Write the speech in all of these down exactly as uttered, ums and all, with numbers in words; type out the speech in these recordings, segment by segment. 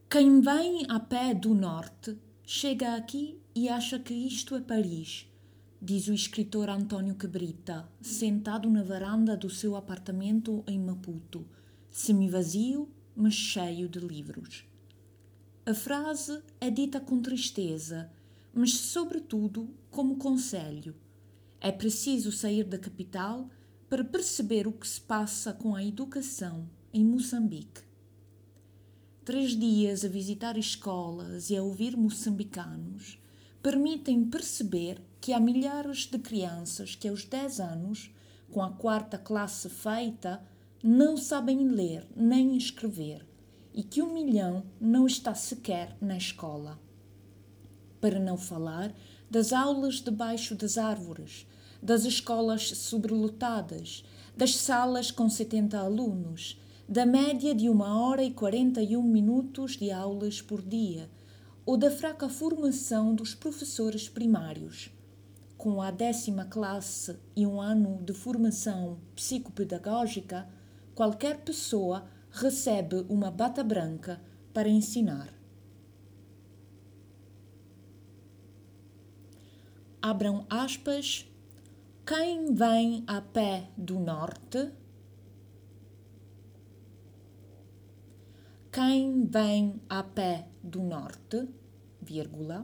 Quem vem a pé do norte chega aqui e acha que isto é Paris, diz o escritor António Cabrita, sentado na varanda do seu apartamento em Maputo, semivazio, mas cheio de livros. A frase é dita com tristeza, mas sobretudo como conselho. É preciso sair da capital para perceber o que se passa com a educação em Moçambique. Três dias a visitar escolas e a ouvir moçambicanos permitem perceber que há milhares de crianças que aos dez anos, com a quarta classe feita, não sabem ler nem escrever e que um milhão não está sequer na escola. Para não falar das aulas debaixo das árvores, das escolas sobrelotadas, das salas com setenta alunos, da média de uma hora e quarenta e um minutos de aulas por dia, ou da fraca formação dos professores primários. Com a décima classe e um ano de formação psicopedagógica, qualquer pessoa recebe uma bata branca para ensinar. Abram aspas. Quem vem a pé do norte? Quem vem a pé do norte, vírgula,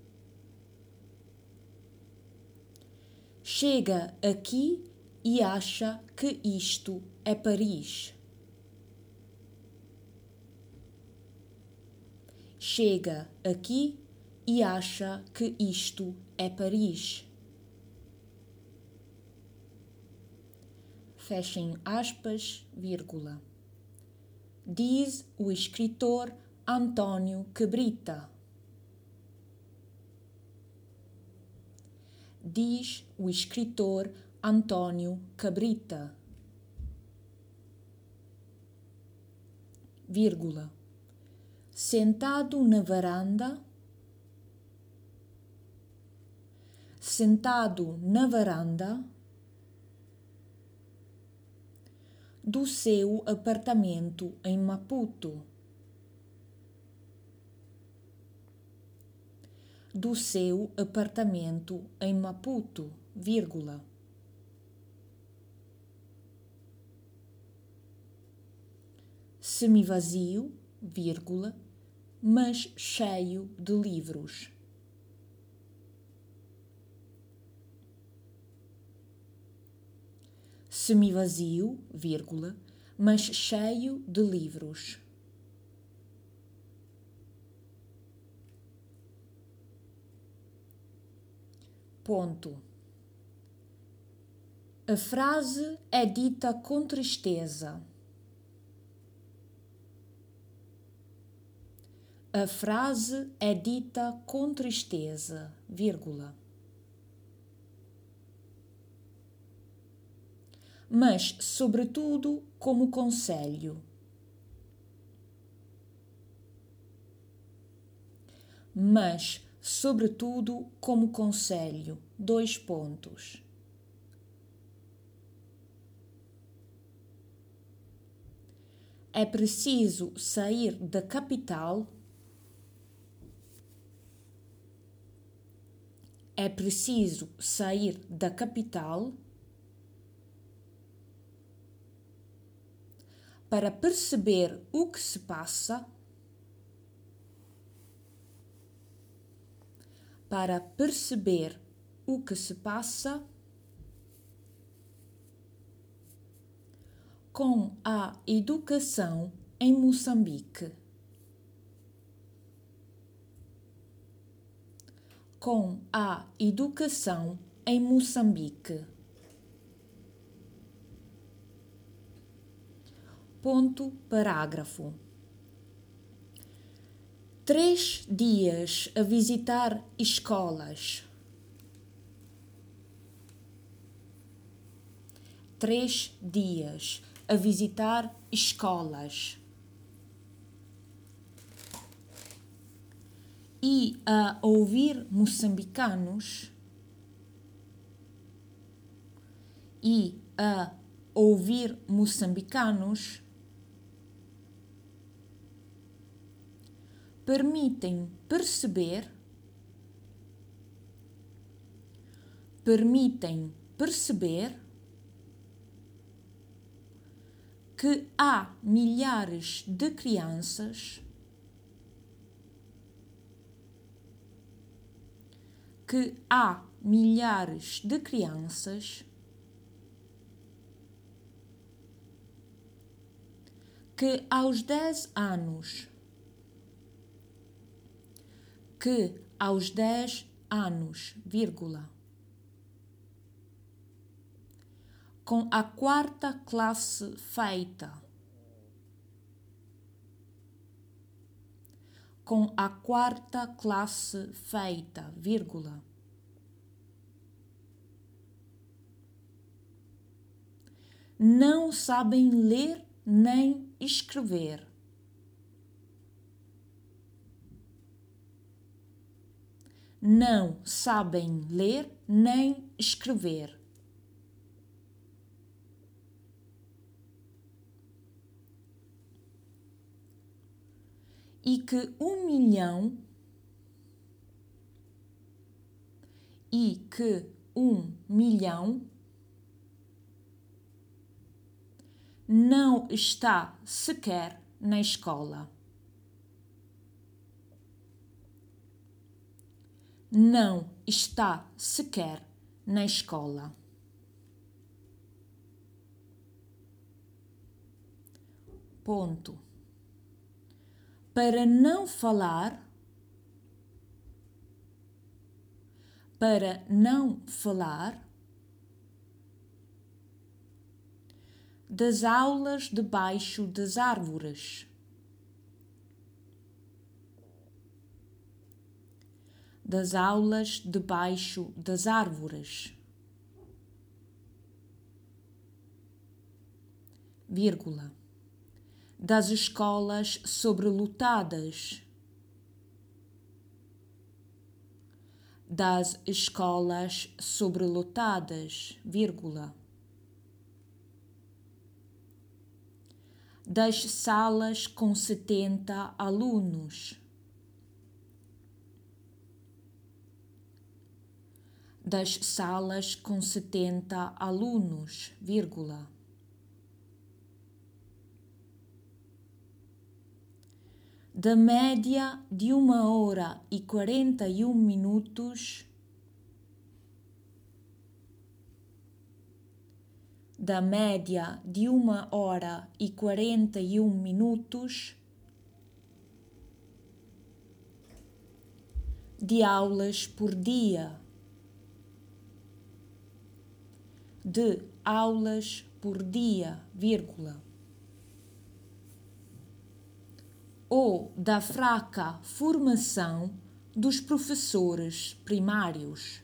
chega aqui e acha que isto é Paris. Chega aqui e acha que isto é Paris. Fechem aspas, vírgula. Diz o escritor António Cabrita. Diz o escritor António Cabrita. Vírgula. Sentado na varanda, sentado na varanda do seu apartamento em Maputo, do seu apartamento em Maputo, vírgula. Semivazio, vírgula, mas cheio de livros. Semivazio, vírgula, mas cheio de livros. Ponto. A frase é dita com tristeza. A frase é dita com tristeza, vírgula. Mas, sobretudo, como conselho. Mas, sobretudo, como conselho. Dois pontos. É preciso sair da capital. É preciso sair da capital para perceber o que se passa, para perceber o que se passa com a educação em Moçambique. Com a educação em Moçambique. Ponto parágrafo. Três dias a visitar escolas. Três dias a visitar escolas. E a ouvir moçambicanos. E a ouvir moçambicanos permitem perceber, permitem perceber que há milhares de crianças que há milhares de crianças que aos dez anos que aos dez anos, vírgula, com a quarta classe feita, com a quarta classe feita, vírgula, não sabem ler nem escrever. Não sabem ler nem escrever. E que um milhão e que um milhão não está sequer na escola. Não está sequer na escola. Ponto. Para não falar, para não falar das aulas debaixo das árvores, das aulas debaixo das árvores, vírgula, das escolas sobrelotadas, das escolas sobrelotadas, vírgula, das salas com setenta alunos, das salas com setenta alunos, vírgula, da média de uma hora e quarenta e um minutos, da média de uma hora e quarenta e um minutos de aulas por dia, de aulas por dia, vírgula, ou da fraca formação dos professores primários,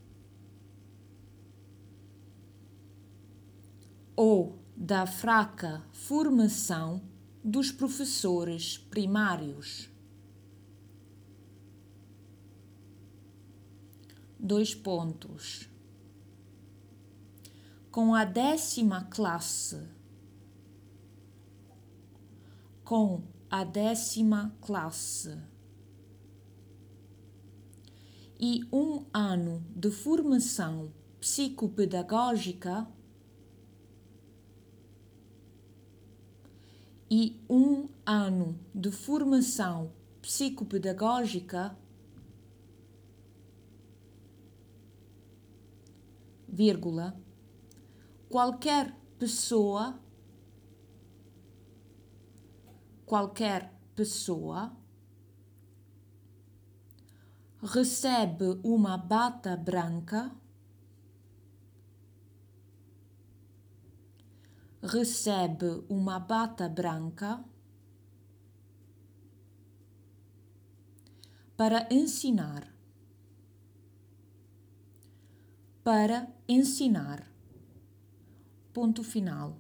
ou da fraca formação dos professores primários. Dois pontos. Com a décima classe, com a décima classe e um ano de formação psicopedagógica e um ano de formação psicopedagógica, vírgula, qualquer pessoa, qualquer pessoa recebe uma bata branca, recebe uma bata branca para ensinar, para ensinar. Ponto final.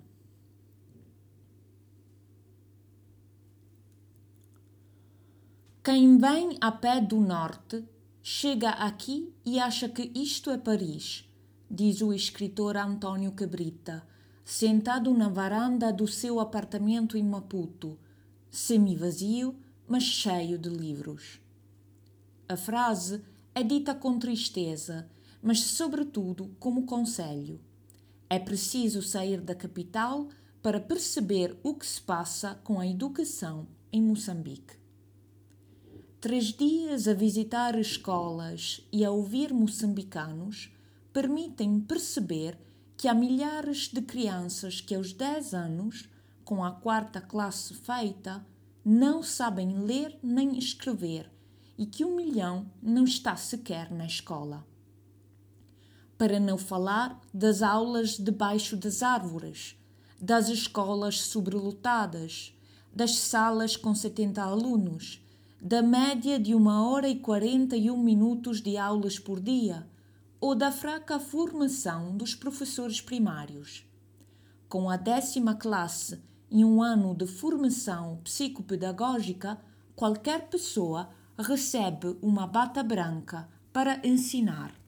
Quem vem a pé do norte chega aqui e acha que isto é Paris, diz o escritor António Cabrita, sentado na varanda do seu apartamento em Maputo, semi-vazio, mas cheio de livros. A frase é dita com tristeza, mas sobretudo como conselho. É preciso sair da capital para perceber o que se passa com a educação em Moçambique. Três dias a visitar escolas e a ouvir moçambicanos permitem perceber que há milhares de crianças que aos dez anos, com a quarta classe feita, não sabem ler nem escrever e que um milhão não está sequer na escola. Para não falar das aulas debaixo das árvores, das escolas sobrelotadas, das salas com setenta alunos, da média de uma hora e quarenta e um minutos de aulas por dia ou da fraca formação dos professores primários. Com a décima classe e um ano de formação psicopedagógica, qualquer pessoa recebe uma bata branca para ensinar.